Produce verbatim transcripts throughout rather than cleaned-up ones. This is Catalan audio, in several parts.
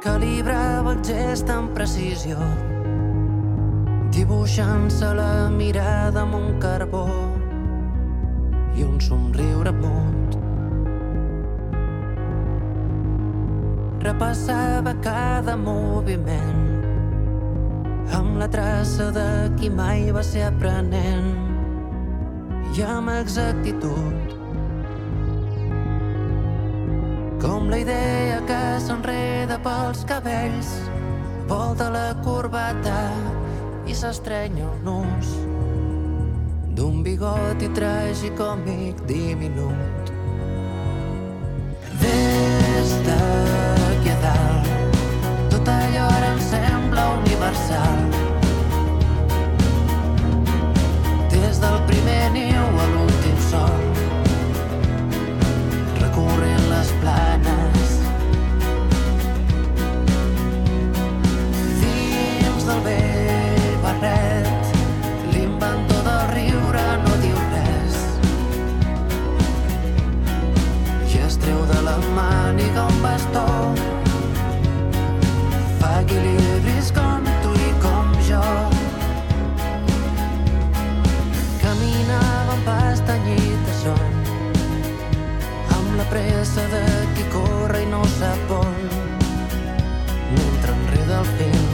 calibrava el gest amb precisió, dibuixant-se la mirada amb un carbó i un somriure mut. Repassava cada moviment amb la traça de qui mai va ser aprenent i amb exactitud, com la idea que s'enreda pels cabells, volta la corbata i s'estrenya el nus d'un bigoti tragicòmic diminut. Des d'aquí a dalt tot allò ara em sembla universal, des del primer niu a l'últim sol, recorrent les planes dins del vell barret. L'inventor del riure no diu res i es treu de la màniga un bastó, fa equilibris com tu i com jo. Caminava amb estanyit de son, amb la pressa de qui corre i no sap on, mentre enreda el fil.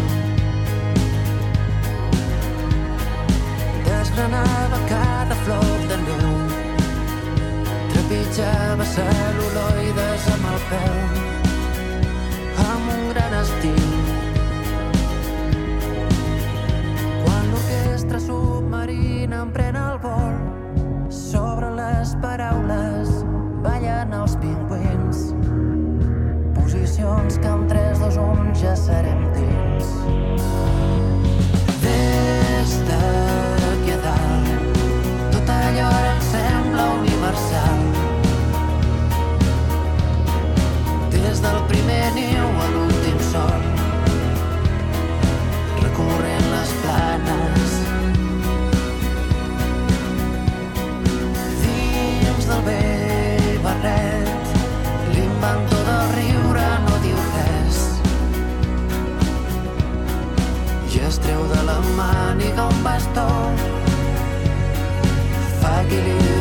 Desgranava cada flor de neu, trepitjava cel·luloides amb el peu, amb un gran estil. Quan l'orquestra submarina emprèn el vol, sobre les paraules ballen els pingüins, posicions que amb tres, dos, un ja serem dins. Des d'aquí a dalt tot allò ara em sembla universal, des del primer niu a l'últim sol, recorrent les planes dins del vell barret. L'inventor del riure no diu res i es treu de la màniga un bastó, fa equilibri